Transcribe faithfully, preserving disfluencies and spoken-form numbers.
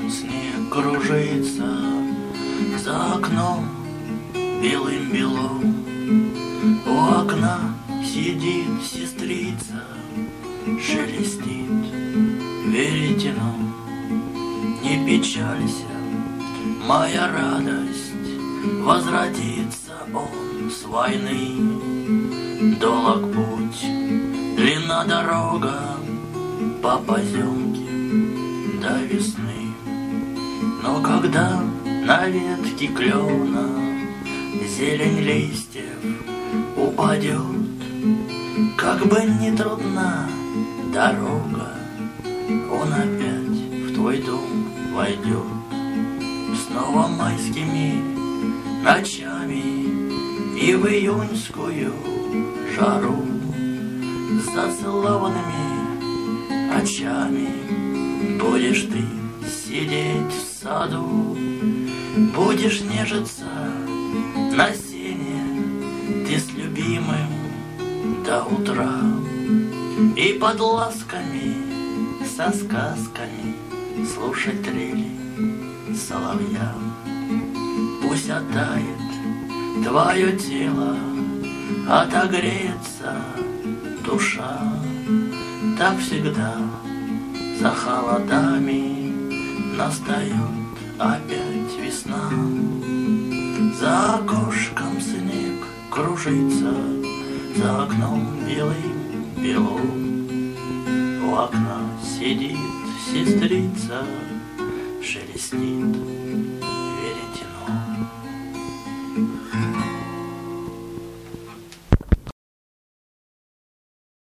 снег кружится за окном белым-белом. У окна сидит сестрица, шелестит веретено. Не печалься, моя радость, возвратится он с войны. Долог путь, длинна дорога по поземке до весны. Но когда на ветке клена зелень листьев упадет, как бы ни трудна дорога, он опять в твой дом войдет. Снова майскими ночами и в июньскую жару с зацелованными очами будешь ты сидеть в саду, будешь нежиться на сене ты с любимым до утра. И под ласками со сказками слушать трели соловья. Пусть оттает твое тело, отогреется душа. Так всегда за холодами настает опять весна. За окошком снег кружится, за окном белым-белом. У окна сидит сестрица, шелестит